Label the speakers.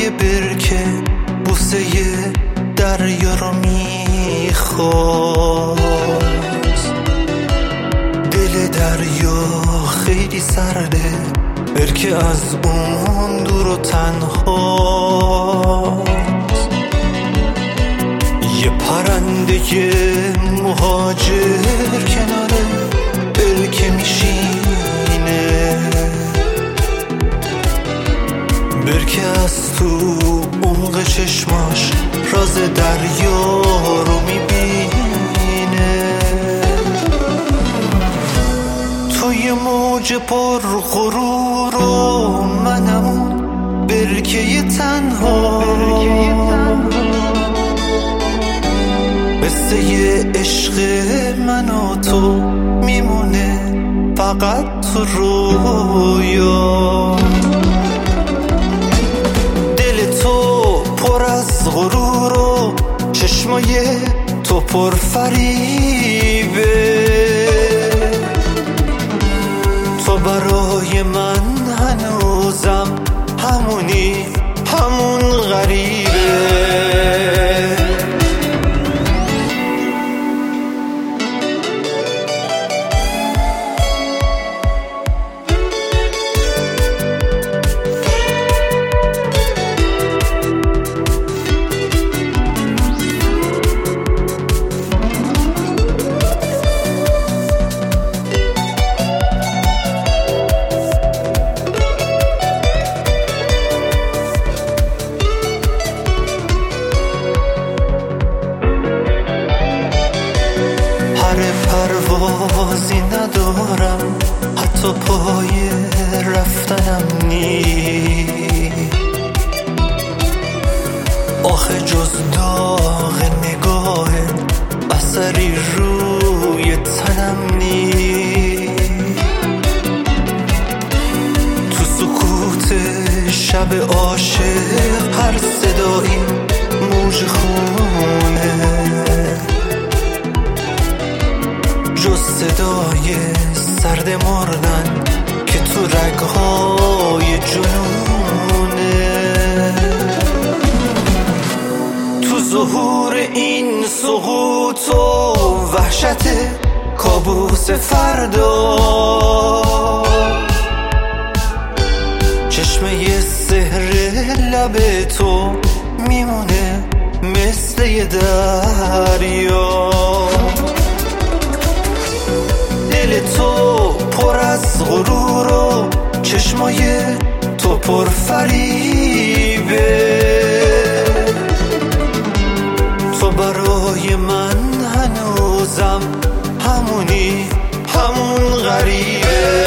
Speaker 1: یه برکه بوسه دریا رو میخواست. دل دریا خیلی سرده، برکه از اون دور و تنهاست. یه پرنده مهاجر کنار برکه میشینه، برکه از تو عمق چشماش راز دریا رو میبینه. توی موج پر غرور و منم برکه تنها، قصه عشق من و تو میمونه فقط تو رویا. دل تو پر از غرور و چشمای تو پر فریبه، تو برای من هنوزم همونی، همون غریبه. پروازی ندارم، حتی پای رفتنم نی، آخه جز داغ نگاه اثری روی تنم نی. تو سکوت شب عاشق هر صدایی موج خونه، جز صدای سرد مردن که تو رگهای جنونه. تو ظهور این سقوط و وحشت کابوس فردا، چشمه سحر لب تو میمونه مثل یه دریا. دل تو پر از غرور و چشمای تو پر فریبه، تو برای من هنوزم همونی، همون غریبه.